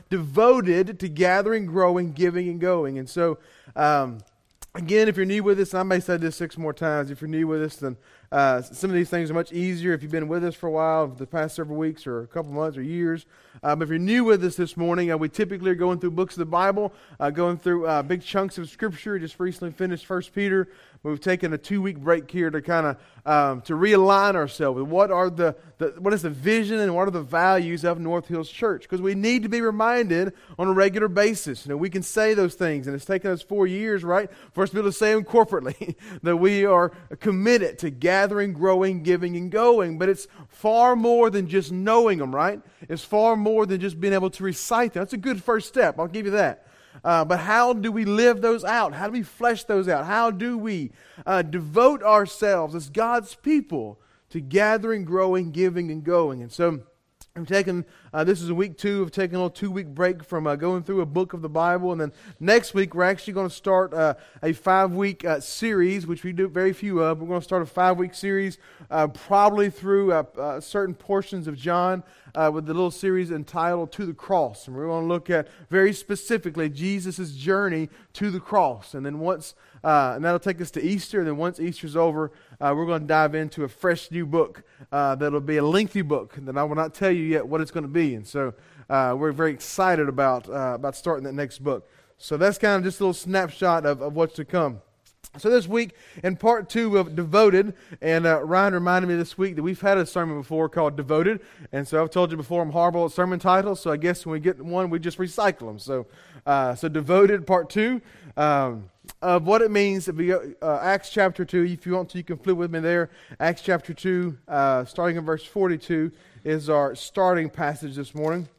devoted to gathering, growing, giving, and going. And so, again, if you're new with us, I may say this 6 more times. If you're new with us, then some of these things are much easier if you've been with us for a while, the past several weeks or a couple months or years. But if you're new with us this morning, we typically are going through books of the Bible, going through big chunks of Scripture. Just recently finished 1 Peter. We've taken a 2-week break here to kind of to realign ourselves with what is the vision and what are the values of North Hills Church, because we need to be reminded on a regular basis. You know, we can say those things, and it's taken us 4 years, right, for us to be able to say them corporately, that we are committed to gathering, growing, giving, and going. But it's far more than just knowing them, right? It's far more than just being able to recite them. That's a good first step. I'll give you that. But how do we live those out? How do we flesh those out? How do we devote ourselves as God's people to gathering, growing, giving, and going? And so I'm taking, this is week 2 of taking a little 2-week break from going through a book of the Bible. And then next week, we're actually going to start a 5-week series, which we do very few of. We're going to start a 5-week series, probably through certain portions of John, with the little series entitled To the Cross. And we're going to look at very specifically Jesus' journey to the cross. And then and that'll take us to Easter. And then once Easter's over, we're going to dive into a fresh new book that'll be a lengthy book that I will not tell you yet what it's going to be. And so we're very excited about starting that next book. So that's kind of just a little snapshot of what's to come. So this week, in part 2 of Devoted, and Ryan reminded me this week that we've had a sermon before called Devoted, and so I've told you before I'm horrible at sermon titles, so I guess when we get one, we just recycle them. So Devoted, part 2, of what it means to be Acts chapter 2. If you want to, you can flip with me there. Acts chapter 2, starting in verse 42, is our starting passage this morning.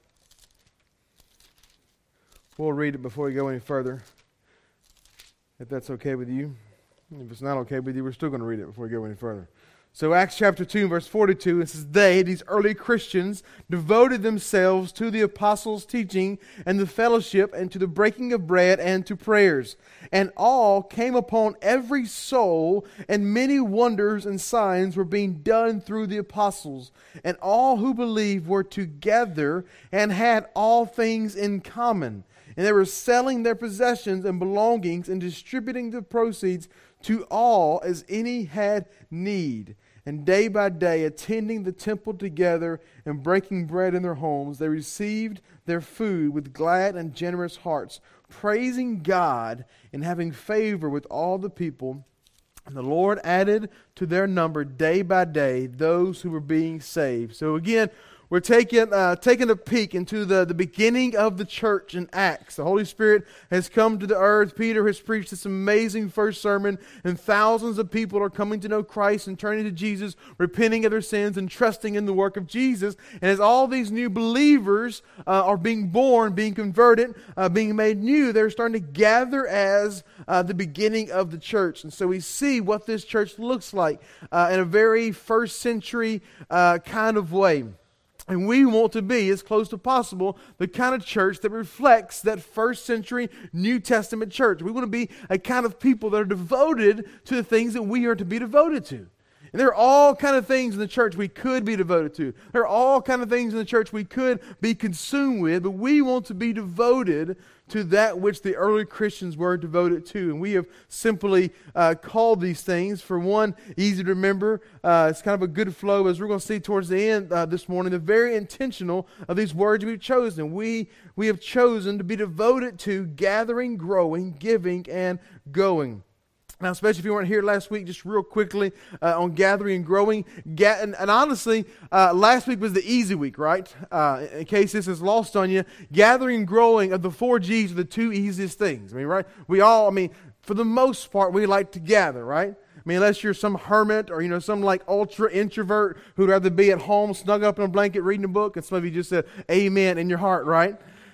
We'll read it before we go any further, if that's okay with you. If it's not okay with you, we're still going to read it before we go any further. So Acts chapter 2, verse 42, it says, these early Christians, devoted themselves to the apostles' teaching and the fellowship and to the breaking of bread and to prayers. And all came upon every soul, and many wonders and signs were being done through the apostles. And all who believed were together and had all things in common. And they were selling their possessions and belongings and distributing the proceeds to all as any had need. And day by day, attending the temple together and breaking bread in their homes, they received their food with glad and generous hearts, praising God and having favor with all the people. And the Lord added to their number day by day those who were being saved. So again, we're taking a peek into the beginning of the church in Acts. The Holy Spirit has come to the earth. Peter has preached this amazing first sermon, and thousands of people are coming to know Christ and turning to Jesus, repenting of their sins and trusting in the work of Jesus. And as all these new believers are being born, being converted, being made new, they're starting to gather as the beginning of the church. And so we see what this church looks like in a very first century kind of way. And we want to be, as close to possible, the kind of church that reflects that first century New Testament church. We want to be a kind of people that are devoted to the things that we are to be devoted to. And there are all kind of things in the church we could be devoted to. There are all kind of things in the church we could be consumed with, but we want to be devoted to that which the early Christians were devoted to. And we have simply called these things, for one, easy to remember. It's kind of a good flow, as we're going to see towards the end this morning. They're very intentional of these words we've chosen. We have chosen to be devoted to gathering, growing, giving, and going. Now, especially if you weren't here last week, just real quickly on gathering and growing. And honestly, last week was the easy week, right? In case this is lost on you, gathering and growing of the 4 G's are the 2 easiest things. I mean, right? For the most part, we like to gather, right? I mean, unless you're some hermit or, some like ultra introvert who'd rather be at home, snug up in a blanket, reading a book. And some of you just said, amen, in your heart, right?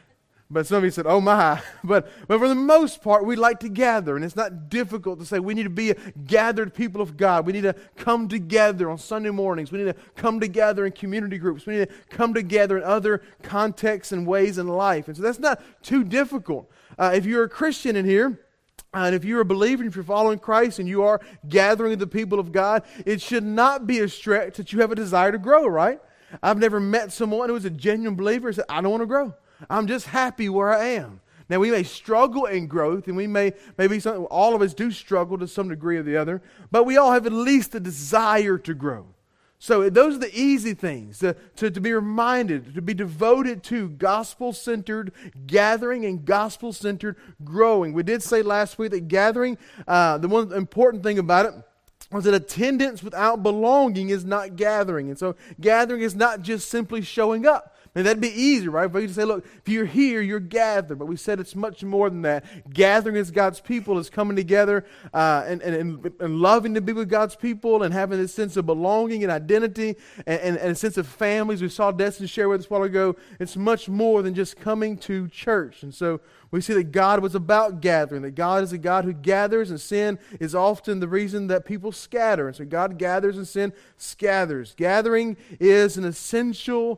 But some of you said, oh my. But for the most part, we like to gather. And it's not difficult to say we need to be a gathered people of God. We need to come together on Sunday mornings. We need to come together in community groups. We need to come together in other contexts and ways in life. And so that's not too difficult. If you're a Christian in here, and if you're a believer, if you're following Christ and you are gathering with the people of God, it should not be a stretch that you have a desire to grow, right? I've never met someone who was a genuine believer and said, I don't want to grow. I'm just happy where I am. Now, we may struggle in growth, and all of us do struggle to some degree or the other, but we all have at least a desire to grow. So those are the easy things, to be reminded, to be devoted to gospel-centered gathering and gospel-centered growing. We did say last week that gathering, the one important thing about it was that attendance without belonging is not gathering. And so gathering is not just simply showing up. And that'd be easy, right? But you just say, look, if you're here, you're gathered. But we said it's much more than that. Gathering as God's people is coming together and loving to be with God's people and having this sense of belonging and identity and a sense of families. We saw Destin share with us a while ago. It's much more than just coming to church. And so we see that God was about gathering, that God is a God who gathers, and sin is often the reason that people scatter. And so God gathers and sin scatters. Gathering is an essential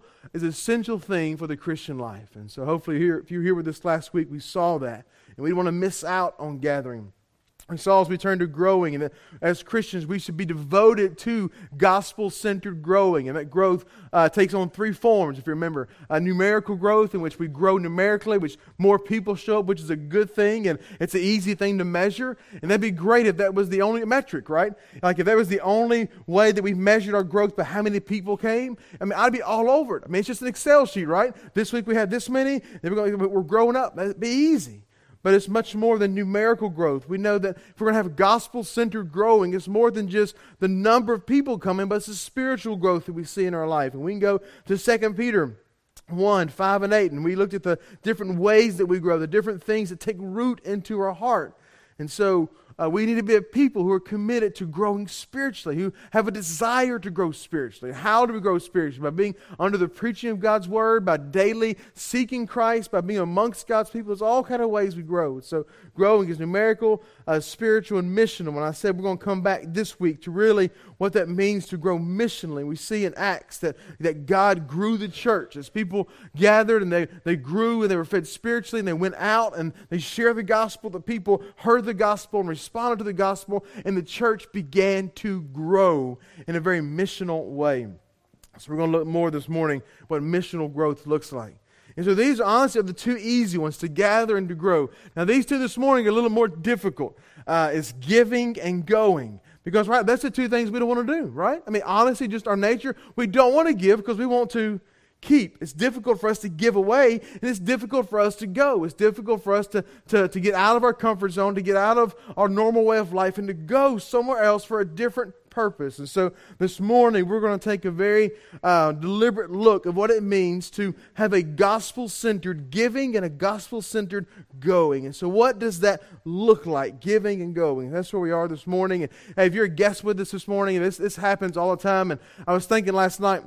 thing for the Christian life. And so hopefully if you were here with us last week, we saw that. And we don't want to miss out on gathering. We saw as we turn to growing, and that as Christians we should be devoted to gospel-centered growing. And that growth takes on three forms, if you remember. Numerical growth, in which we grow numerically, which more people show up, which is a good thing, and it's an easy thing to measure. And that'd be great if that was the only metric, right? Like if that was the only way that we measured our growth by how many people came, I mean, I'd be all over it. I mean, it's just an Excel sheet, right? This week we had this many, then we're growing up. That'd be easy. But it's much more than numerical growth. We know that if we're going to have gospel-centered growing, it's more than just the number of people coming, but it's the spiritual growth that we see in our life. And we can go to 2 Peter 1, 5 and 8, and we looked at the different ways that we grow, the different things that take root into our heart. And so we need to be a people who are committed to growing spiritually, who have a desire to grow spiritually. How do we grow spiritually? By being under the preaching of God's Word, by daily seeking Christ, by being amongst God's people. There's all kind of ways we grow. So growing is numerical, spiritual, and missional. When I said we're going to come back this week to really what that means to grow missionally, we see in Acts that God grew the church. As people gathered and they grew and they were fed spiritually and they went out and they shared the gospel, the people heard the gospel and responded to the gospel, and the church began to grow in a very missional way. So we're going to look more this morning what missional growth looks like. And so these honestly are the two easy ones, to gather and to grow. Now these two this morning are a little more difficult. It's giving and going. Because right, that's the two things we don't want to do, right? I mean, honestly, just our nature, we don't want to give because we want to keep. It's difficult for us to give away, and it's difficult for us to go. It's difficult for us to get out of our comfort zone, to get out of our normal way of life, and to go somewhere else for a different purpose. And so this morning we're going to take a very deliberate look of what it means to have a gospel-centered giving and a gospel-centered going. And so what does that look like, giving and going? That's where we are this morning. And hey, if you're a guest with us this morning, and this happens all the time, and I was thinking last night,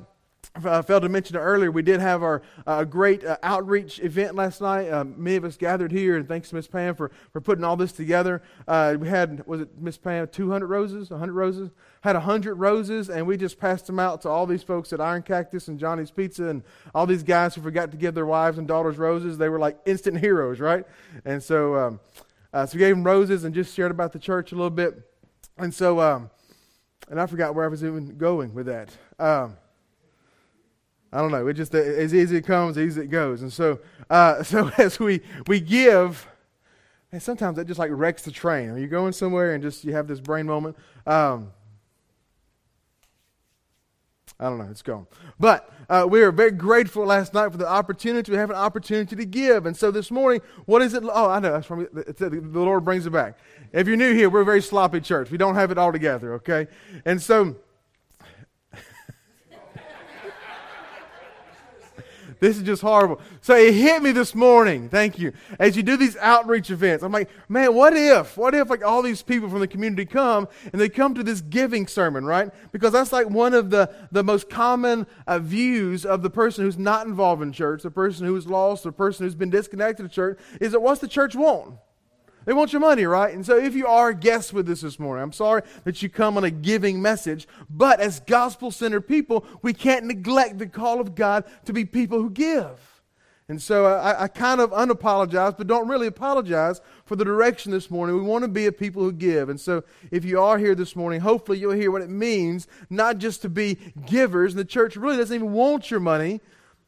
I failed to mention it earlier, we did have our great outreach event last night. Many of us gathered here, and thanks to Miss Pam for putting all this together. We had, was it Miss Pam, 200 roses, 100 roses? Had 100 roses, and we just passed them out to all these folks at Iron Cactus and Johnny's Pizza and all these guys who forgot to give their wives and daughters roses. They were like instant heroes, right? And so we gave them roses and just shared about the church a little bit. And so, and I forgot where I was even going with that. I don't know. It just as easy it comes, as easy it goes. And so as we give, and sometimes that just like wrecks the train. You're going somewhere and just you have this brain moment. I don't know. It's gone. But we were very grateful last night for the opportunity to have an opportunity to give. And so this morning, what is it? Oh, I know. That's from the Lord brings it back. If you're new here, we're a very sloppy church. We don't have it all together, okay? And so this is just horrible. So it hit me this morning. Thank you. As you do these outreach events, I'm like, man, what if like all these people from the community come and they come to this giving sermon, right? Because that's like one of the most common views of the person who's not involved in church, the person who's lost, the person who's been disconnected to church, is that what's the church want? They want your money, right? And so if you are a guest with us this morning, I'm sorry that you come on a giving message, but as gospel-centered people, we can't neglect the call of God to be people who give. And so I kind of unapologize, but don't really apologize for the direction this morning. We want to be a people who give. And so if you are here this morning, hopefully you'll hear what it means, not just to be givers. And the church really doesn't even want your money,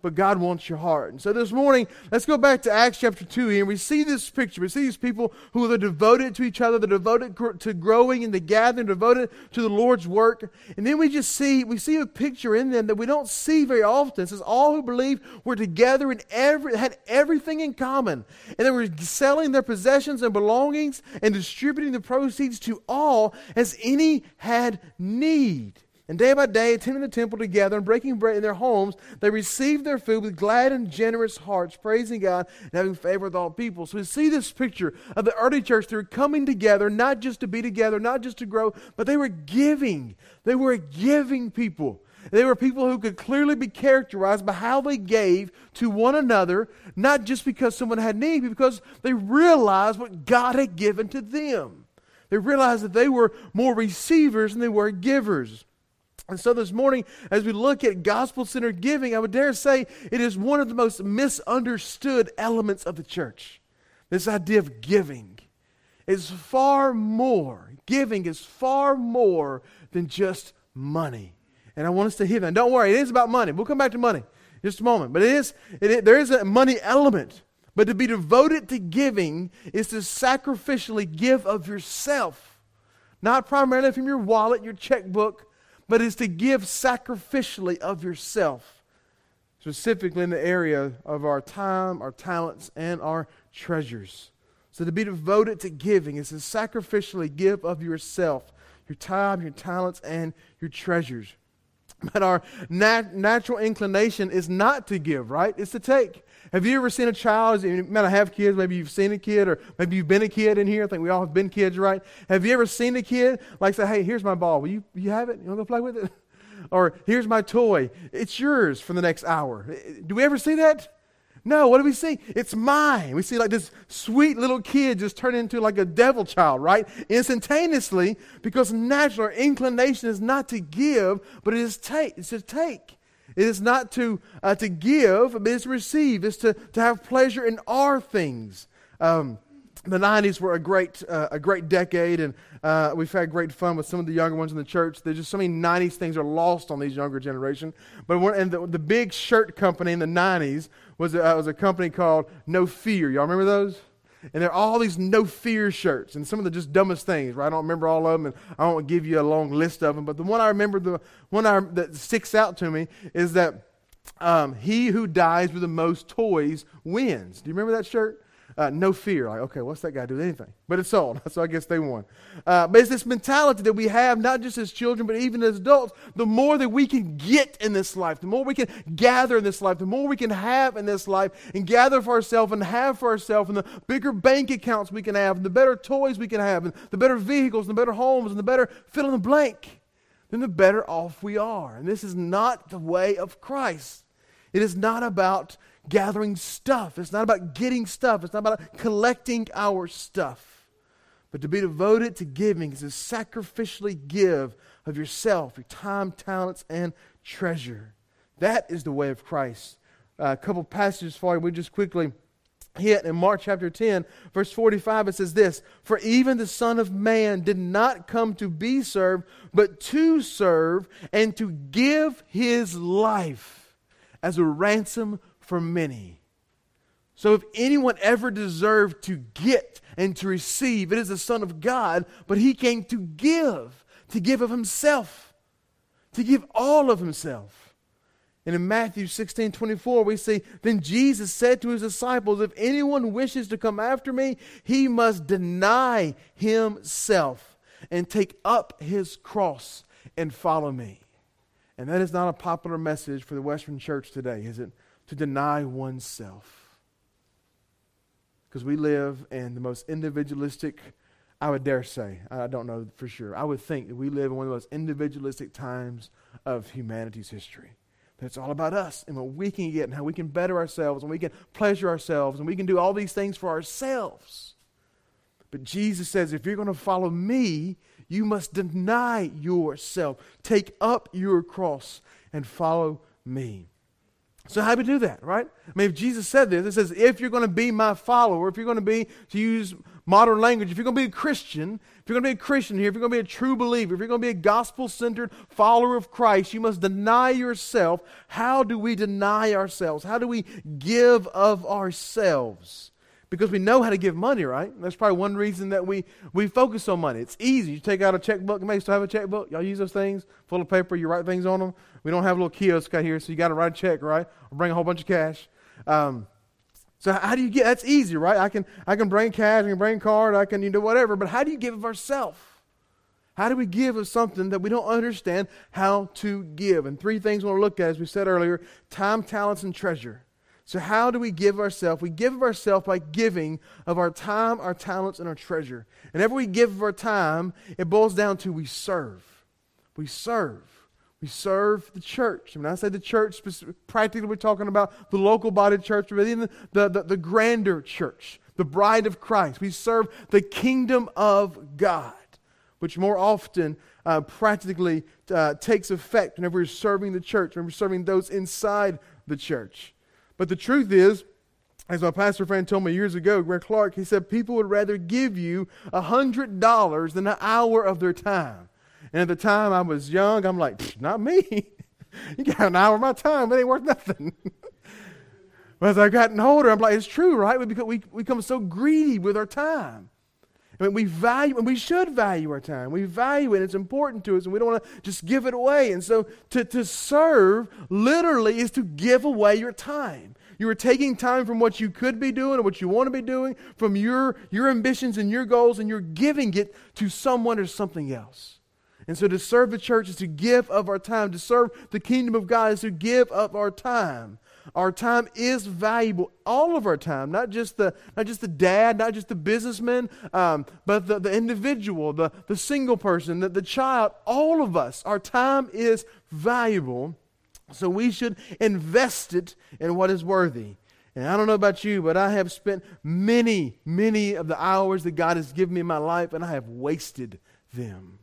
but God wants your heart. And so this morning, let's go back to Acts chapter 2 here. And we see this picture. We see these people who are devoted to each other. They're devoted to growing and to gathering, devoted to the Lord's work. And then we see a picture in them that we don't see very often. It says all who believe were together and had everything in common. And they were selling their possessions and belongings and distributing the proceeds to all as any had need. And day by day, attending the temple together and breaking bread in their homes, they received their food with glad and generous hearts, praising God and having favor with all people. So we see this picture of the early church. They were coming together, not just to be together, not just to grow, but they were giving. They were giving people. They were people who could clearly be characterized by how they gave to one another, not just because someone had need, but because they realized what God had given to them. They realized that they were more receivers than they were givers. And so this morning, as we look at gospel-centered giving, I would dare say it is one of the most misunderstood elements of the church. This idea of giving is far more. Giving is far more than just money. And I want us to hear that. And don't worry, it is about money. We'll come back to money in just a moment. But there is a money element. But to be devoted to giving is to sacrificially give of yourself. Not primarily from your wallet, your checkbook, but is to give sacrificially of yourself, specifically in the area of our time, our talents, and our treasures. So to be devoted to giving is to sacrificially give of yourself, your time, your talents, and your treasures. But our natural inclination is not to give, right? It's to take. Have you ever seen a child? You might not have kids. Maybe you've seen a kid, or maybe you've been a kid in here. I think we all have been kids, right? Have you ever seen a kid like say, "Hey, here's my ball. Will you have it? You want to go play with it?" Or, "Here's my toy. It's yours for the next hour." Do we ever see that? No. What do we see? It's mine. We see like this sweet little kid just turn into like a devil child, right? Instantaneously, because natural inclination is not to give, but it is it's to take. It is not to give, but it's to receive. It's to have pleasure in our things. The 90s were a great decade, and we've had great fun with some of the younger ones in the church. There's just so many 90s things are lost on these younger generation. But the big shirt company in the 90s was a company called No Fear. Y'all remember those? And there are all these No Fear shirts, and some of the just dumbest things, right? I don't remember all of them, and I won't give you a long list of them. But the one I remember, that sticks out to me is that he who dies with the most toys wins. Do you remember that shirt? No fear. Like, okay, what's that guy do with anything? But it's sold, so I guess they won. But it's this mentality that we have, not just as children, but even as adults. The more that we can get in this life, the more we can gather in this life, the more we can have in this life, and gather for ourselves and have for ourselves, and the bigger bank accounts we can have, and the better toys we can have, and the better vehicles, and the better homes, and the better fill in the blank, then the better off we are. And this is not the way of Christ. It is not about gathering stuff. It's not about getting stuff. It's not about collecting our stuff. But to be devoted to giving is to sacrificially give of yourself, your time, talents, and treasure. That is the way of Christ. A couple passages for you. We just quickly hit in Mark chapter 10, verse 45. It says this: "For even the Son of Man did not come to be served, but to serve and to give his life as a ransom for many." So if anyone ever deserved to get and to receive, it is the Son of God, but he came to give of himself, to give all of himself. And in Matthew 16:24, we see, "Then Jesus said to his disciples, if anyone wishes to come after me, he must deny himself and take up his cross and follow me." And that is not a popular message for the Western church today, is it? To deny oneself. Because we live in the most individualistic, I would dare say, I don't know for sure, I would think that we live in one of the most individualistic times of humanity's history. That it's all about us and what we can get and how we can better ourselves and we can pleasure ourselves and we can do all these things for ourselves. But Jesus says, if you're going to follow me, you must deny yourself. Take up your cross and follow me. So how do we do that, right? I mean, if Jesus said this, it says, if you're going to be my follower, if you're going to be, to use modern language, if you're going to be a Christian, if you're going to be a Christian here, if you're going to be a true believer, if you're going to be a gospel-centered follower of Christ, you must deny yourself. How do we deny ourselves? How do we give of ourselves? Because we know how to give money, right? That's probably one reason that we focus on money. It's easy. You take out a checkbook. You may still have a checkbook. Y'all use those things full of paper. You write things on them. We don't have a little kiosk out here, so you got to write a check, right? Or bring a whole bunch of cash. So how do you get? That's easy, right? I can bring cash. I can bring a card. I can whatever. But how do you give of ourselves? How do we give of something that we don't understand how to give? And three things we want to look at, as we said earlier: time, talents, and treasure. So how do we give of ourselves? We give of ourselves by giving of our time, our talents, and our treasure. And whenever we give of our time, it boils down to we serve. We serve. We serve the church. And when I say the church, practically we're talking about the local body church, but even the grander church, the bride of Christ. We serve the kingdom of God, which more often practically takes effect whenever we're serving the church, whenever we're serving those inside the church. But the truth is, as my pastor friend told me years ago, Greg Clark, he said people would rather give you $100 than an hour of their time. And at the time I was young, I'm like, not me. You got an hour of my time, it ain't worth nothing. But as I've gotten older, I'm like, it's true, right? We become so greedy with our time. I mean, we value, and we should value our time. We value it. It's important to us, and we don't want to just give it away. And so to serve literally is to give away your time. You are taking time from what you could be doing or what you want to be doing, from your ambitions and your goals, and you're giving it to someone or something else. And so to serve the church is to give of our time. To serve the kingdom of God is to give of our time. Our time is valuable. All of our time, not just the dad, not just the businessman, but the individual, the single person, the child, all of us. Our time is valuable, so we should invest it in what is worthy. And I don't know about you, but I have spent many, many of the hours that God has given me in my life, and I have wasted them.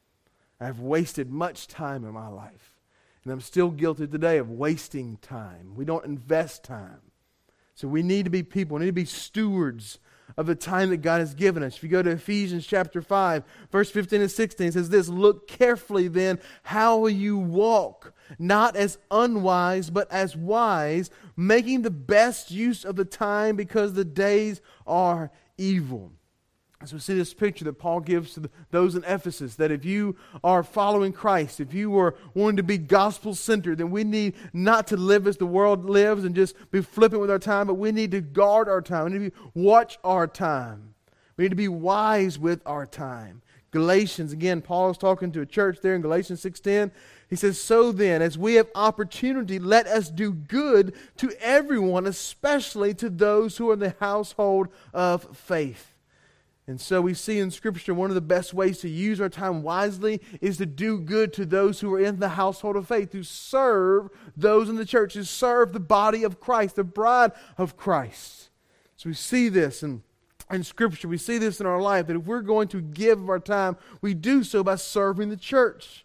I have wasted much time in my life. And I'm still guilty today of wasting time. We don't invest time. So we need to be people. We need to be stewards of the time that God has given us. If you go to Ephesians chapter 5, verse 15 and 16, it says this: look carefully then how you walk, not as unwise, but as wise, making the best use of the time because the days are evil. So we see this picture that Paul gives to those in Ephesus, that if you are following Christ, if you are wanting to be gospel-centered, then we need not to live as the world lives and just be flippant with our time, but we need to guard our time. We need to watch our time. We need to be wise with our time. Galatians, again, Paul is talking to a church there in Galatians 6:10. He says, so then, as we have opportunity, let us do good to everyone, especially to those who are in the household of faith. And so we see in Scripture one of the best ways to use our time wisely is to do good to those who are in the household of faith, to serve those in the church, to serve the body of Christ, the bride of Christ. So we see this in Scripture. We see this in our life, that if we're going to give of our time, we do so by serving the church.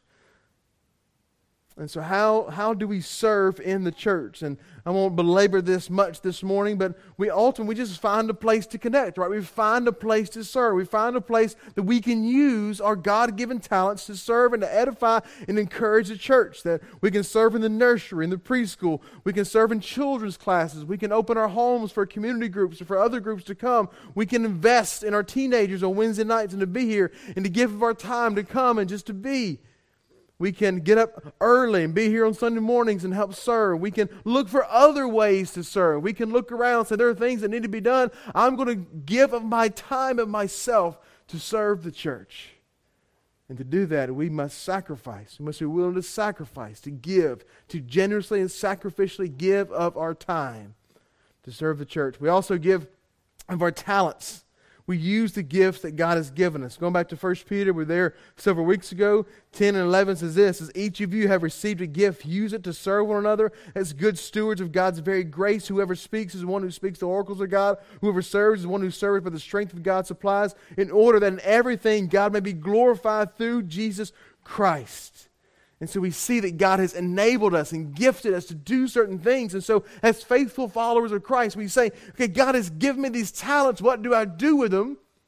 And so how do we serve in the church? And I won't belabor this much this morning, but we just find a place to connect, right? We find a place to serve. We find a place that we can use our God-given talents to serve and to edify and encourage the church. That we can serve in the nursery, in the preschool. We can serve in children's classes. We can open our homes for community groups or for other groups to come. We can invest in our teenagers on Wednesday nights and to be here and to give of our time to come and just to be. We can get up early and be here on Sunday mornings and help serve. We can look for other ways to serve. We can look around and say, there are things that need to be done. I'm going to give of my time and myself to serve the church. And to do that, we must sacrifice. We must be willing to sacrifice, to give, to generously and sacrificially give of our time to serve the church. We also give of our talents. We use the gifts that God has given us. Going back to 1 Peter, we were there several weeks ago. 10 and 11 says this, as each of you have received a gift, use it to serve one another as good stewards of God's very grace. Whoever speaks is one who speaks the oracles of God. Whoever serves is one who serves by the strength of God supplies, in order that in everything God may be glorified through Jesus Christ. And so we see that God has enabled us and gifted us to do certain things. And so as faithful followers of Christ, we say, okay, God has given me these talents. What do I do with them?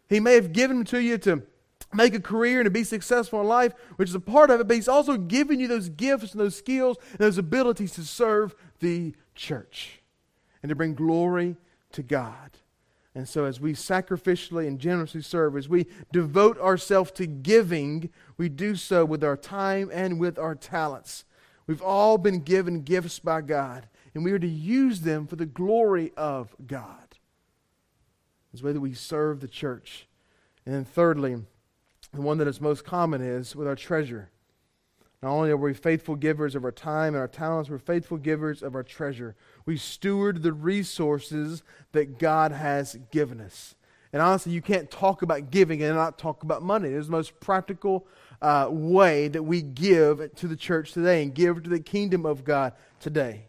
He may have given them to you to make a career and to be successful in life, which is a part of it, but He's also given you those gifts and those skills and those abilities to serve the church and to bring glory to God. And so as we sacrificially and generously serve, as we devote ourselves to giving, we do so with our time and with our talents. We've all been given gifts by God, and we are to use them for the glory of God. It's the way that we serve the church. And then thirdly, the one that is most common is with our treasure. Not only are we faithful givers of our time and our talents, we're faithful givers of our treasure. We steward the resources that God has given us. And honestly, you can't talk about giving and not talk about money. It's the most practical way that we give to the church today and give to the kingdom of God today.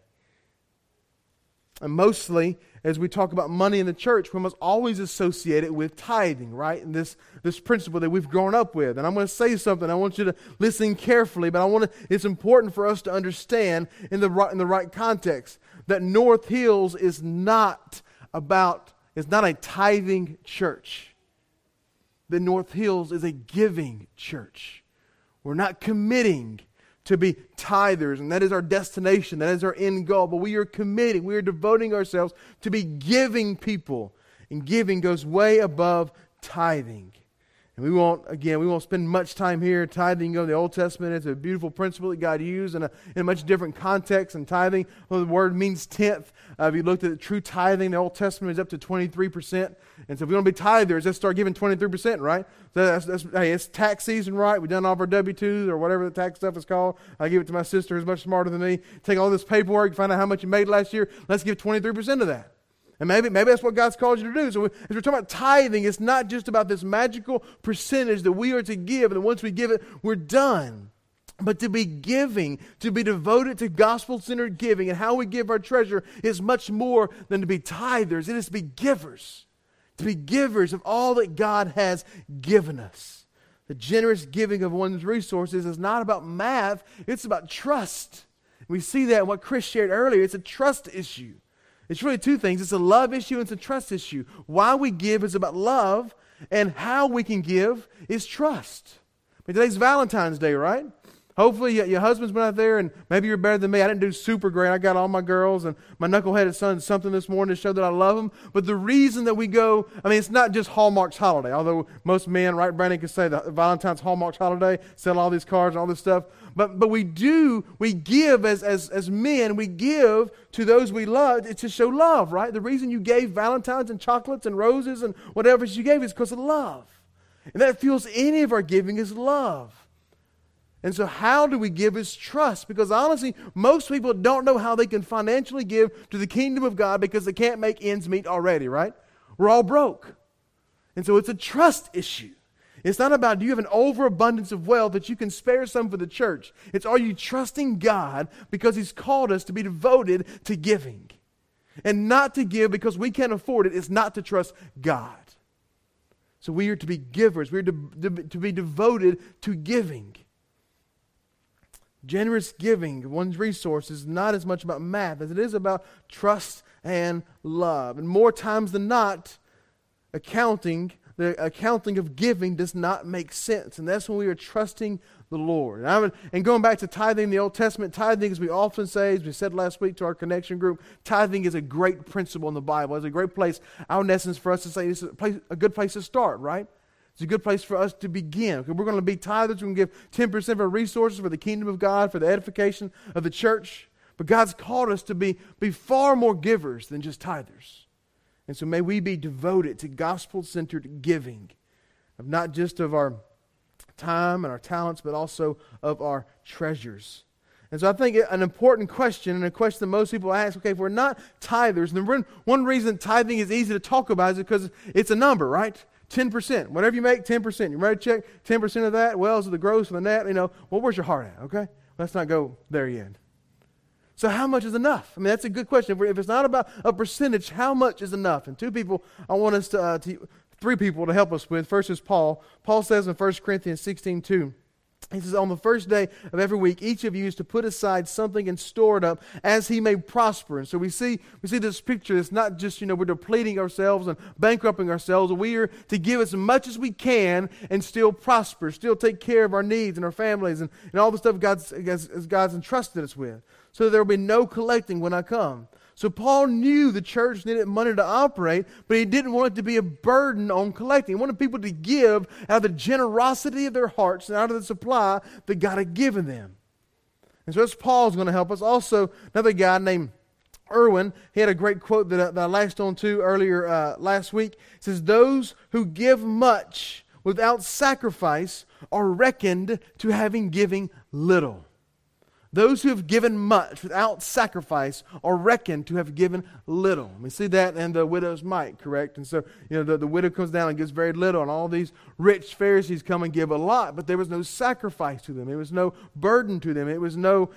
And mostly, as we talk about money in the church, we must always associate it with tithing, right? And this principle that we've grown up with. And I'm going to say something. I want you to listen carefully, but it's important for us to understand in the right context that North Hills is not a tithing church. That North Hills is a giving church. We're not committing to be tithers, and that is our destination, that is our end goal. But we are committing, we are devoting ourselves to be giving people. And giving goes way above tithing. And we won't spend much time here. Tithing, in the Old Testament, it's a beautiful principle that God used in a much different context. And tithing, the word means tenth. If you looked at the true tithing, the Old Testament is up to 23%. And so if we want to be tithers, let's start giving 23%, right? So it's tax season, right? We've done all of our W-2s or whatever the tax stuff is called. I give it to my sister who's much smarter than me. Take all this paperwork, find out how much you made last year. Let's give 23% of that. And maybe that's what God's called you to do. So as we're talking about tithing, it's not just about this magical percentage that we are to give, and once we give it, we're done. But to be giving, to be devoted to gospel-centered giving, and how we give our treasure is much more than to be tithers. It is to be givers. To be givers of all that God has given us. The generous giving of one's resources is not about math, it's about trust. We see that in what Chris shared earlier. It's a trust issue. It's really two things. It's a love issue and it's a trust issue. Why we give is about love, and how we can give is trust. I mean, today's Valentine's Day, right? Hopefully your husband's been out there, and maybe you're better than me. I didn't do super great. I got all my girls, and my knuckleheaded son did something this morning to show that I love him. But the reason that we go, it's not just Hallmark's holiday, although most men, right, Brandon, can say the Valentine's Hallmark's holiday, sell all these cards and all this stuff. But we give as men, we give to those we love. It's to show love, right? The reason you gave Valentine's and chocolates and roses and whatever you gave is because of love. And that fuels any of our giving is love. And so how do we give is trust? Because honestly, most people don't know how they can financially give to the kingdom of God because they can't make ends meet already, right? We're all broke. And so it's a trust issue. It's not about, do you have an overabundance of wealth that you can spare some for the church? It's, are you trusting God because He's called us to be devoted to giving? And not to give because we can't afford it is not to trust God. So we are to be givers. We are to be devoted to giving. Generous giving of one's resources is not as much about math as it is about trust and love. And more times than not, the accounting of giving does not make sense. And that's when we are trusting the Lord. And going back to tithing in the Old Testament, tithing, as we often say, as we said last week to our connection group, tithing is a great principle in the Bible. It's a great place, in essence, for us to say it's a good place to start, right? It's a good place for us to begin. We're going to be tithers. We're going to give 10% of our resources for the kingdom of God, for the edification of the church. But God's called us to be far more givers than just tithers. And so may we be devoted to gospel-centered giving, of not just of our time and our talents, but also of our treasures. And so I think an important question, and a question that most people ask, okay, if we're not tithers, then one reason tithing is easy to talk about is because it's a number, right? 10%. Whatever you make, 10%. You write a check, 10% of that. Well, is it the gross or the net? Where's your heart at? Okay? Let's not go there yet. So how much is enough? That's a good question. If it's not about a percentage, how much is enough? And two people I want us three people to help us with. First is Paul. Paul says in 1 Corinthians 16:2, He says, on the first day of every week, each of you is to put aside something and store it up as he may prosper. And so we see this picture. It's not just, we're depleting ourselves and bankrupting ourselves. We are to give as much as we can and still prosper, still take care of our needs and our families and all the stuff God's entrusted us with, so that there will be no collecting when I come. So Paul knew the church needed money to operate, but he didn't want it to be a burden on collecting. He wanted people to give out of the generosity of their hearts and out of the supply that God had given them. And so that's Paul's going to help us. Also, another guy named Erwin, he had a great quote that I latched on to earlier last week. It says, those who give much without sacrifice are reckoned to having given little. Those who have given much without sacrifice are reckoned to have given little. We see that in the widow's mite, correct? And so, the widow comes down and gives very little, and all these rich Pharisees come and give a lot, but there was no sacrifice to them. There was no burden to them. It was no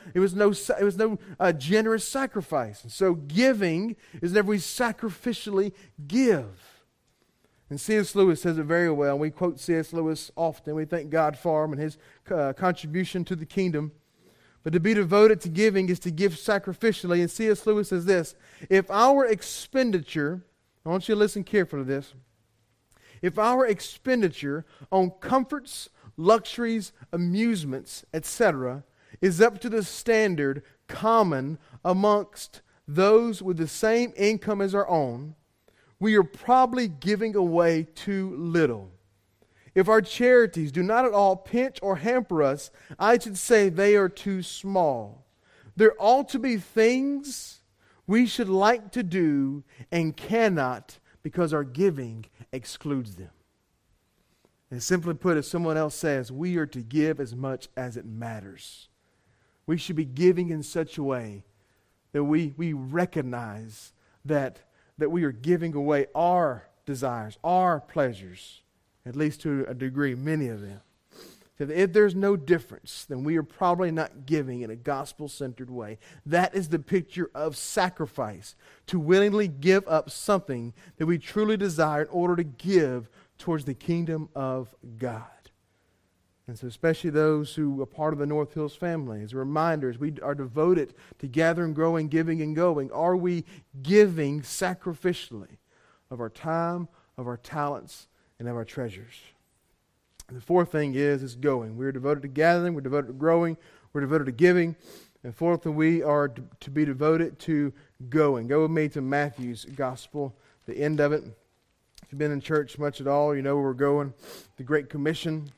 generous sacrifice. And so, giving is whenever we sacrificially give. And C.S. Lewis says it very well. We quote C.S. Lewis often. We thank God for him and his contribution to the kingdom. But to be devoted to giving is to give sacrificially. And C.S. Lewis says this, if our expenditure, I want you to listen carefully to this, if our expenditure on comforts, luxuries, amusements, etc., is up to the standard common amongst those with the same income as our own, we are probably giving away too little. If our charities do not at all pinch or hamper us, I should say they are too small. There ought to be things we should like to do and cannot because our giving excludes them. And simply put, as someone else says, we are to give as much as it matters. We should be giving in such a way that we recognize that we are giving away our desires, our pleasures, at least to a degree, many of them. So if there's no difference, then we are probably not giving in a gospel-centered way. That is the picture of sacrifice, to willingly give up something that we truly desire in order to give towards the kingdom of God. And so especially those who are part of the North Hills family, as a reminder, as we are devoted to gathering, growing, giving, and going, are we giving sacrificially of our time, of our talents, and of our treasures? And the fourth thing is going. We're devoted to gathering, we're devoted to growing, we're devoted to giving. And fourth, we are to be devoted to going. Go with me to Matthew's Gospel, the end of it. If you've been in church much at all, you know where we're going. The Great Commission.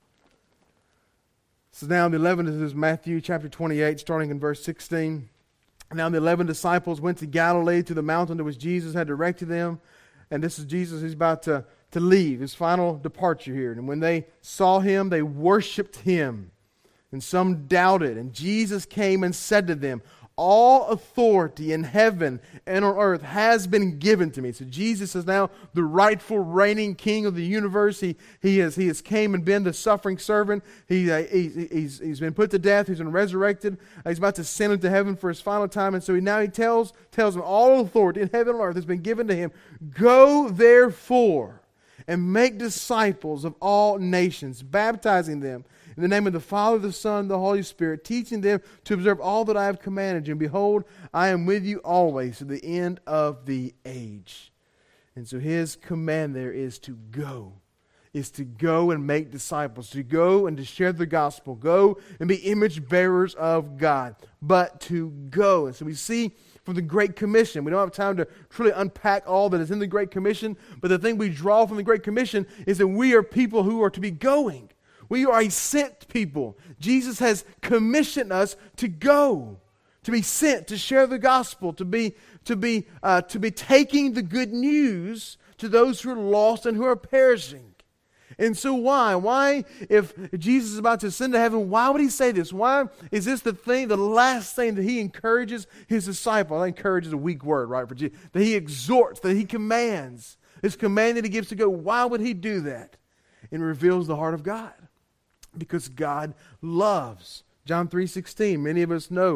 So now the 11, this is Matthew chapter 28, starting in verse 16. Now the 11 disciples went to Galilee, to the mountain to which Jesus had directed them. And this is Jesus, he's about to leave, his final departure here. And when they saw him, they worshipped him. And some doubted. And Jesus came and said to them, all authority in heaven and on earth has been given to me. So Jesus is now the rightful reigning king of the universe. He has came and been the suffering servant. He's been put to death. He's been resurrected. He's about to send him to heaven for his final time. And so he tells them all authority in heaven and earth has been given to him. Go therefore and make disciples of all nations, baptizing them in the name of the Father, the Son, and the Holy Spirit, teaching them to observe all that I have commanded you. And behold, I am with you always to the end of the age. And so his command there is to go and make disciples, to go and to share the gospel, go and be image bearers of God, but to go. And so we see from the Great Commission, we don't have time to truly unpack all that is in the Great Commission, but the thing we draw from the Great Commission is that we are people who are to be going. We are a sent people. Jesus has commissioned us to go, to be sent, to share the gospel, to be taking the good news to those who are lost and who are perishing. And so why, if Jesus is about to ascend to heaven, why would he say this? Why is this the last thing that he encourages his disciples? Encourage is a weak word, right? For Jesus, that he exhorts, that he commands. This command that he gives to go. Why would he do that? It reveals the heart of God. Because God loves. John 3:16, many of us know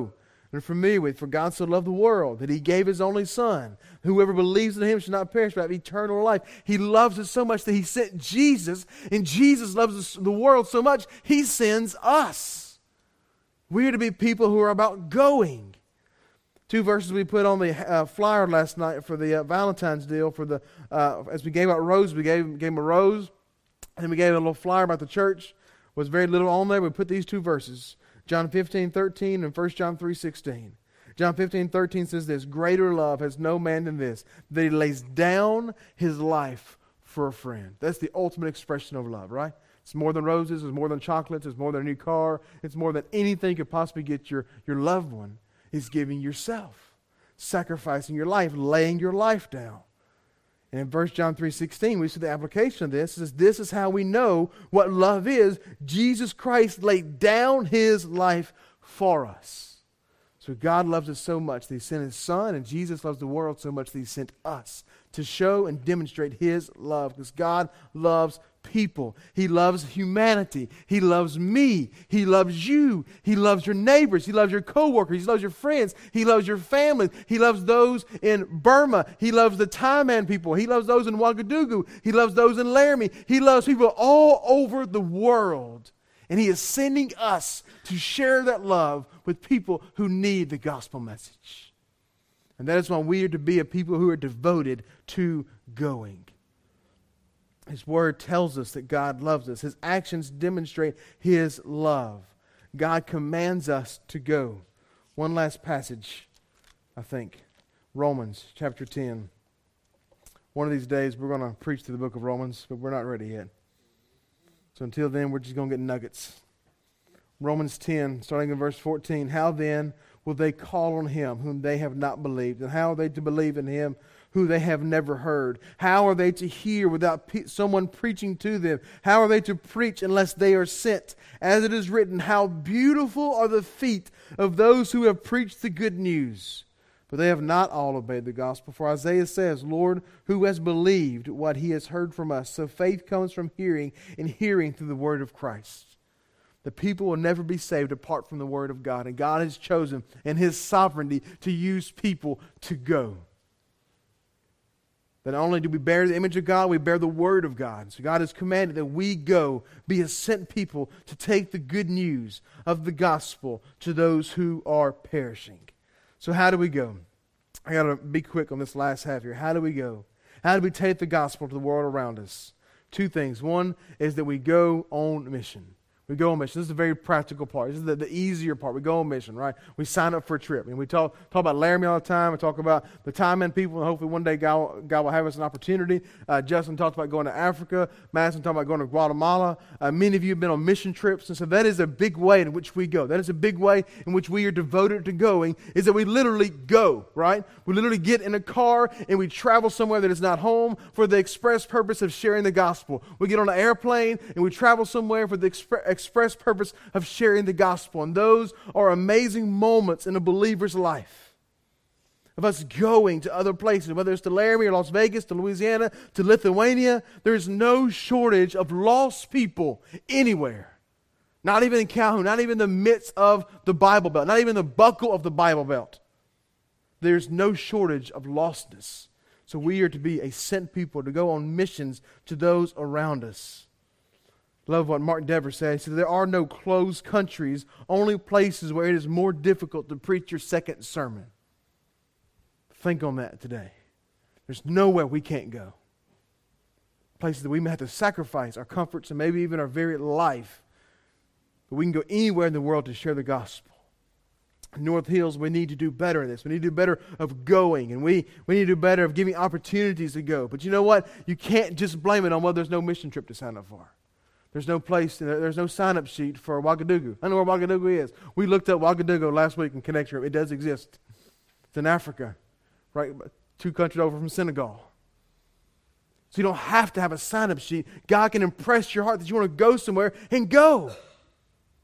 and are familiar with. For God so loved the world that He gave His only Son. Whoever believes in Him shall not perish but have eternal life. He loves us so much that He sent Jesus, and Jesus loves the world so much He sends us. We are to be people who are about going. 2 verses we put on the flyer last night for the Valentine's deal. For the as we gave out roses, we gave them a rose, and then we gave a little flyer about the church. Was very little on there. We put these 2 verses, John 15:13 and 1 John 3:16. John 15:13 says this: greater love has no man than this, that he lays down his life for a friend. That's the ultimate expression of love, right? It's more than roses, it's more than chocolates, it's more than a new car, it's more than anything you could possibly get your loved one. Is giving yourself, sacrificing your life, laying your life down. And in 1 John 3:16, we see the application of this. It says, this is how we know what love is. Jesus Christ laid down His life for us. So God loves us so much that He sent His Son, and Jesus loves the world so much that He sent us to show and demonstrate His love. Because God loves people. He loves humanity. He loves me. He loves you. He loves your neighbors. He loves your coworkers. He loves your friends. He loves your family. He loves those in Burma. He loves the Thailand people. He loves those in Ouagadougou. He loves those in Laramie. He loves people all over the world. And He is sending us to share that love with people who need the gospel message. And that is why we are to be a people who are devoted to going. His Word tells us that God loves us. His actions demonstrate His love. God commands us to go. One last passage, I think. Romans chapter 10. One of these days we're going to preach through the book of Romans, but we're not ready yet. So until then, we're just going to get nuggets. Romans 10, starting in verse 14. How then will they call on Him whom they have not believed? And how are they to believe in Him who they have never heard? How are they to hear without someone preaching to them? How are they to preach unless they are sent? As it is written, how beautiful are the feet of those who have preached the good news. But they have not all obeyed the gospel. For Isaiah says, Lord, who has believed what he has heard from us? So faith comes from hearing, and hearing through the word of Christ. The people will never be saved apart from the word of God. And God has chosen in His sovereignty to use people to go. That not only do we bear the image of God, we bear the Word of God. So God has commanded that we go, be a sent people to take the good news of the gospel to those who are perishing. So how do we go? I got to be quick on this last half here. How do we go? How do we take the gospel to the world around us? 2 things. One is that we go on mission. We go on mission. This is a very practical part. This is the easier part. We go on mission, right? We sign up for a trip. And we talk about Laramie all the time. We talk about the Thailand people. And hopefully one day God will have us an opportunity. Justin talked about going to Africa. Madison talked about going to Guatemala. Many of you have been on mission trips. And so that is a big way in which we go. That is a big way in which we are devoted to going, is that we literally go, right? We literally get in a car and we travel somewhere that is not home for the express purpose of sharing the gospel. We get on an airplane and we travel somewhere for the express purpose of sharing the gospel. And those are amazing moments in a believer's life. Of us going to other places, whether it's to Laramie or Las Vegas, to Louisiana, to Lithuania. There's no shortage of lost people anywhere. Not even in Calhoun, not even in the midst of the Bible Belt, not even the buckle of the Bible Belt. There's no shortage of lostness. So we are to be a sent people to go on missions to those around us. Love what Mark Dever said. He said, there are no closed countries, only places where it is more difficult to preach your second sermon. Think on that today. There's nowhere we can't go. Places that we may have to sacrifice our comforts and maybe even our very life. But we can go anywhere in the world to share the gospel. In North Hills, we need to do better in this. We need to do better of going. And we need to do better of giving opportunities to go. But you know what? You can't just blame it on, well, there's no mission trip to sign up for. There's no place, there's no sign-up sheet for Ouagadougou. I know where Ouagadougou is. We looked up Ouagadougou last week in Connect Europe. It does exist. It's in Africa, right? 2 countries over from Senegal. So you don't have to have a sign-up sheet. God can impress your heart that you want to go somewhere and go.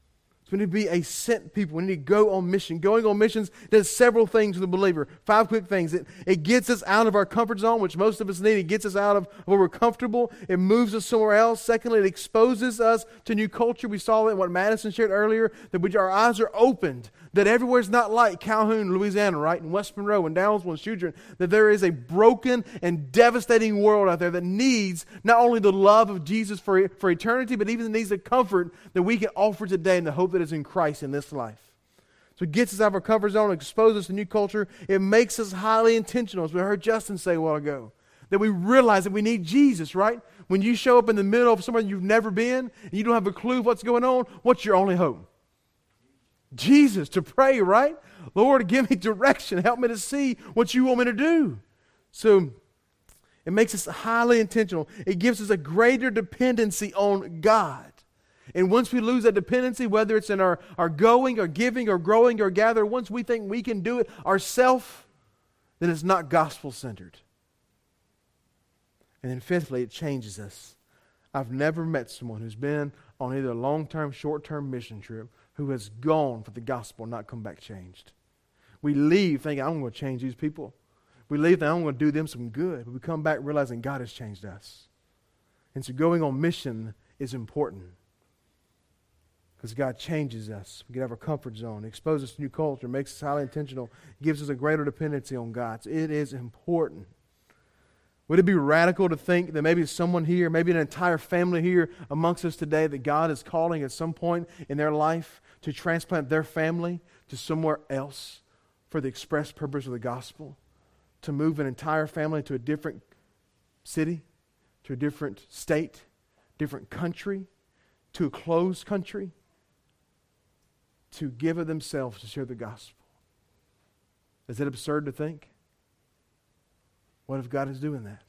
So we need to be a sent people. We need to go on mission. Going on missions does several things for the believer. 5 quick things. It gets us out of our comfort zone, which most of us need. It gets us out of where we're comfortable. It moves us somewhere else. Secondly, it exposes us to new culture. We saw that in what Madison shared earlier, that our eyes are opened, that everywhere's not like Calhoun, Louisiana, right? And West Monroe and Downsville and Shoedron, that there is a broken and devastating world out there that needs not only the love of Jesus for eternity, but even needs the comfort that we can offer today and the hope that is in Christ in this life. So it gets us out of our comfort zone, exposes us to new culture. It makes us highly intentional, as we heard Justin say a while ago, that we realize that we need Jesus, right? When you show up in the middle of somewhere you've never been and you don't have a clue what's going on, what's your only hope? Jesus, to pray, right? Lord, give me direction. Help me to see what you want me to do. So it makes us highly intentional. It gives us a greater dependency on God. And once we lose that dependency, whether it's in our going or giving or growing or gathering, once we think we can do it ourselves, then it's not gospel-centered. And then fifthly, it changes us. I've never met someone who's been on either a long-term, short-term mission trip who has gone for the gospel and not come back changed. We leave thinking, I'm going to change these people. We leave thinking, I'm going to do them some good. But we come back realizing God has changed us. And so going on mission is important. Because God changes us. We get out of our comfort zone, exposes us to new culture, makes us highly intentional, gives us a greater dependency on God. So it is important. Would it be radical to think that maybe someone here, maybe an entire family here amongst us today, that God is calling at some point in their life to transplant their family to somewhere else for the express purpose of the gospel? To move an entire family to a different city, to a different state, different country, to a closed country, to give of themselves to share the gospel. Is it absurd to think? What if God is doing that?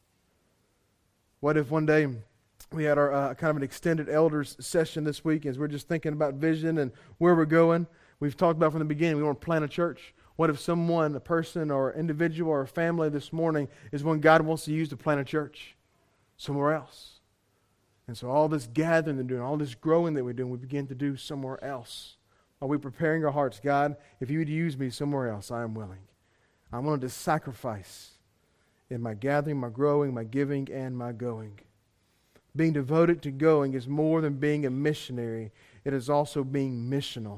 What if one day we had our kind of an extended elders session this week as we're just thinking about vision and where we're going? We've talked about from the beginning, we want to plant a church. What if someone, a person or individual or a family this morning is one God wants to use to plant a church somewhere else? And so all this gathering and doing, all this growing that we're doing, we begin to do somewhere else. Are we preparing our hearts? God, if you would use me somewhere else, I am willing. I'm willing to sacrifice in my gathering, my growing, my giving, and my going. Being devoted to going is more than being a missionary. It is also being missional.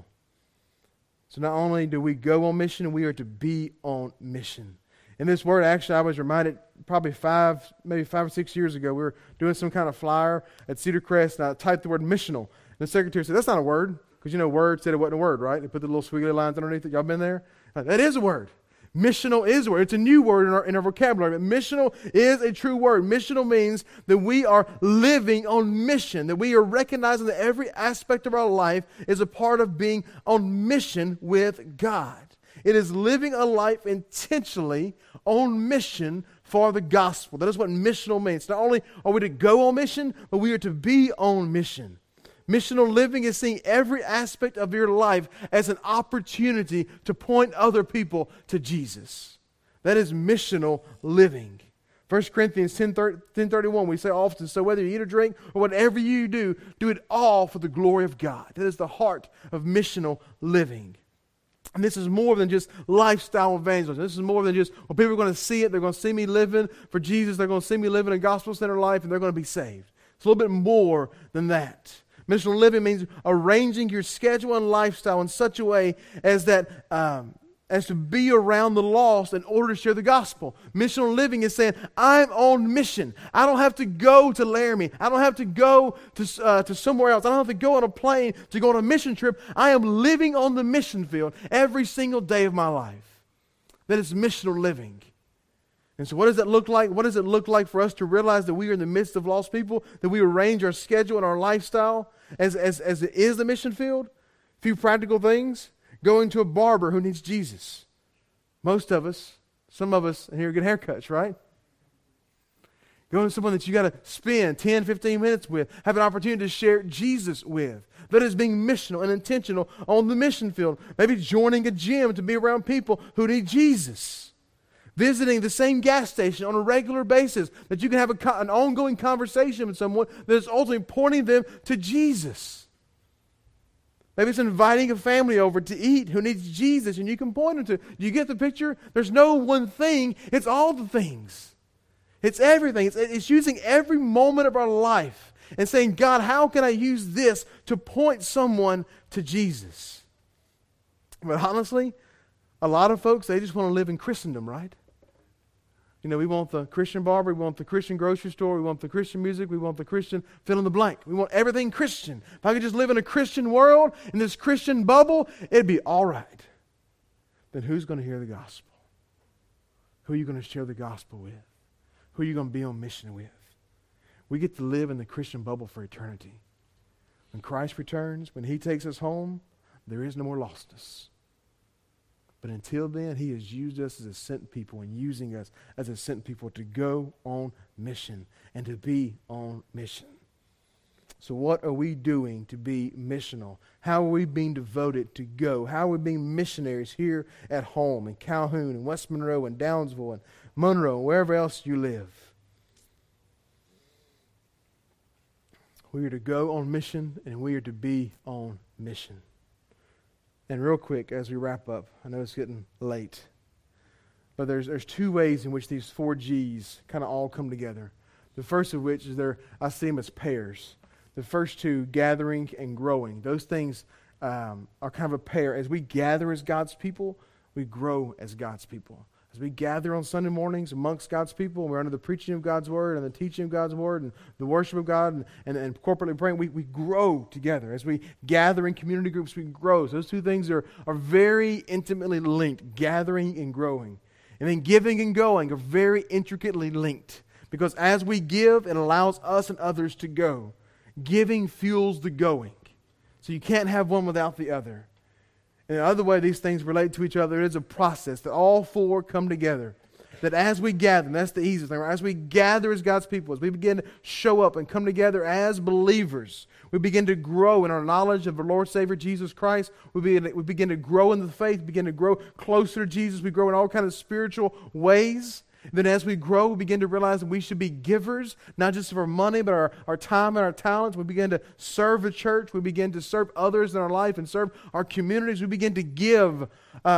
So not only do we go on mission, we are to be on mission. And this word, actually, I was reminded probably 5 or 6 years ago. We were doing some kind of flyer at Cedar Crest, and I typed the word missional. And the secretary said, that's not a word. Because you know, Word said it wasn't a word, right? They put the little squiggly lines underneath it. Y'all been there? That is a word. Missional is a word. It's a new word in our vocabulary. But missional is a true word. Missional means that we are living on mission, that we are recognizing that every aspect of our life is a part of being on mission with God. It is living a life intentionally on mission for the gospel. That is what missional means. Not only are we to go on mission, but we are to be on mission. Missional living is seeing every aspect of your life as an opportunity to point other people to Jesus. That is missional living. 1 Corinthians 10:31, we say often, so whether you eat or drink or whatever you do, do it all for the glory of God. That is the heart of missional living. And this is more than just lifestyle evangelism. This is more than just, well, people are going to see it. They're going to see me living for Jesus. They're going to see me living a gospel-centered life, and they're going to be saved. It's a little bit more than that. Missional living means arranging your schedule and lifestyle in such a way as to be around the lost in order to share the gospel. Missional living is saying, I'm on mission. I don't have to go to Laramie. I don't have to go to somewhere else. I don't have to go on a plane to go on a mission trip. I am living on the mission field every single day of my life. That is missional living. And so what does that look like? What does it look like for us to realize that we are in the midst of lost people, that we arrange our schedule and our lifestyle as it is the mission field? A few practical things. Going to a barber who needs Jesus. Most of us, some of us here get haircuts, right? Going to someone that you got to spend 10, 15 minutes with, have an opportunity to share Jesus with. That is being missional and intentional on the mission field. Maybe joining a gym to be around people who need Jesus. Visiting the same gas station on a regular basis, that you can have an ongoing conversation with someone that is ultimately pointing them to Jesus. Maybe it's inviting a family over to eat who needs Jesus, and you can point them to. Do you get the picture? There's no one thing. It's all the things. It's everything. It's using every moment of our life and saying, God, how can I use this to point someone to Jesus? But honestly, a lot of folks, they just want to live in Christendom, right? You know, we want the Christian barber, we want the Christian grocery store, we want the Christian music, we want the Christian fill in the blank. We want everything Christian. If I could just live in a Christian world, in this Christian bubble, it'd be all right. Then who's going to hear the gospel? Who are you going to share the gospel with? Who are you going to be on mission with? We get to live in the Christian bubble for eternity. When Christ returns, when He takes us home, there is no more lostness. But until then, He has used us as a sent people and using us as a sent people to go on mission and to be on mission. So what are we doing to be missional? How are we being devoted to go? How are we being missionaries here at home in Calhoun and West Monroe and Downsville and Monroe and wherever else you live? We are to go on mission and we are to be on mission. And real quick, as we wrap up, I know it's getting late, but there's two ways in which these 4 G's kind of all come together. The first of which is I see them as pairs. The first two, gathering and growing. Those things are kind of a pair. As we gather as God's people, we grow as God's people. As we gather on Sunday mornings amongst God's people, and we're under the preaching of God's Word and the teaching of God's Word and the worship of God and corporately praying, we grow together. As we gather in community groups, we grow. So those two things are very intimately linked, gathering and growing. And then giving and going are very intricately linked. Because as we give, it allows us and others to go. Giving fuels the going. So you can't have one without the other. And the other way these things relate to each other is a process that all 4 come together. That as we gather, and that's the easiest thing, right? As we gather as God's people, as we begin to show up and come together as believers, we begin to grow in our knowledge of our Lord Savior Jesus Christ. We begin to grow in the faith, begin to grow closer to Jesus. We grow in all kinds of spiritual ways. Then as we grow, we begin to realize that we should be givers, not just of our money, but our time and our talents. We begin to serve the church. We begin to serve others in our life and serve our communities. We begin to give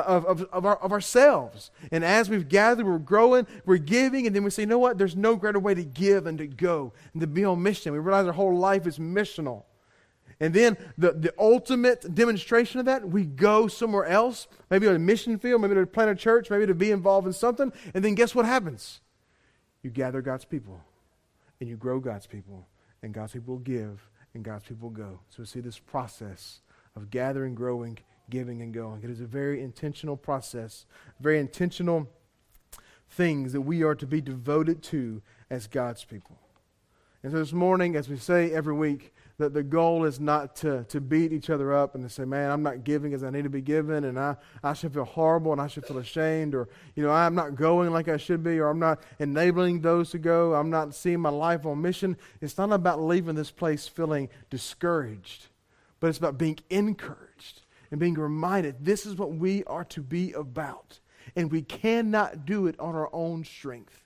of ourselves. And as we've gathered, we're growing, we're giving, and then we say, you know what? There's no greater way to give than to go and to be on mission. We realize our whole life is missional. And then the ultimate demonstration of that, we go somewhere else, maybe on a mission field, maybe to plant a church, maybe to be involved in something. And then guess what happens? You gather God's people, and you grow God's people, and God's people will give, and God's people will go. So we see this process of gathering, growing, giving, and going. It is a very intentional process, very intentional things that we are to be devoted to as God's people. And so this morning, as we say every week, that the goal is not to beat each other up and to say, man, I'm not giving as I need to be given, and I should feel horrible and I should feel ashamed, or, I'm not going like I should be, or I'm not enabling those to go, I'm not seeing my life on mission. It's not about leaving this place feeling discouraged, but it's about being encouraged and being reminded this is what we are to be about. And we cannot do it on our own strength.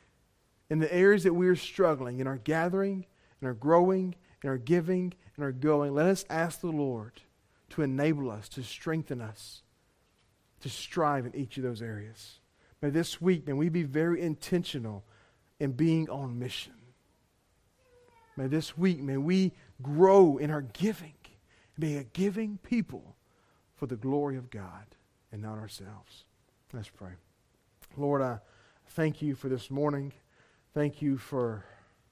In the areas that we are struggling, in our gathering, in our growing, in our giving, in our going, let us ask the Lord to enable us, to strengthen us, to strive in each of those areas. May this week, may we be very intentional in being on mission. May this week, may we grow in our giving, being a giving people for the glory of God and not ourselves. Let's pray. Lord, I thank you for this morning. Thank you for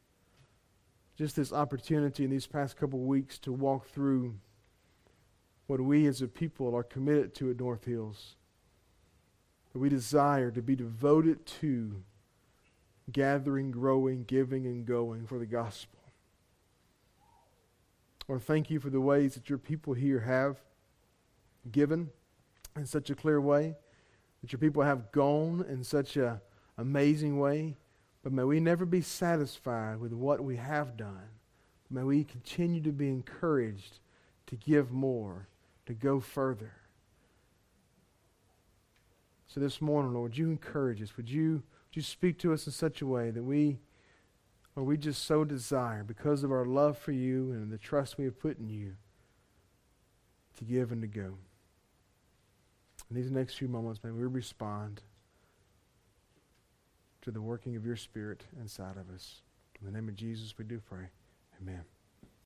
just this opportunity in these past couple of weeks to walk through what we as a people are committed to at North Hills. That we desire to be devoted to gathering, growing, giving, and going for the gospel. Lord, thank you for the ways that your people here have given in such a clear way, that your people have gone in such an amazing way. But may we never be satisfied with what we have done. May we continue to be encouraged to give more, to go further. So this morning, Lord, would you encourage us? Would you speak to us in such a way that we just so desire, because of our love for you and the trust we have put in you, to give and to go. In these next few moments, may we respond to the working of your Spirit inside of us. In the name of Jesus, we do pray. Amen.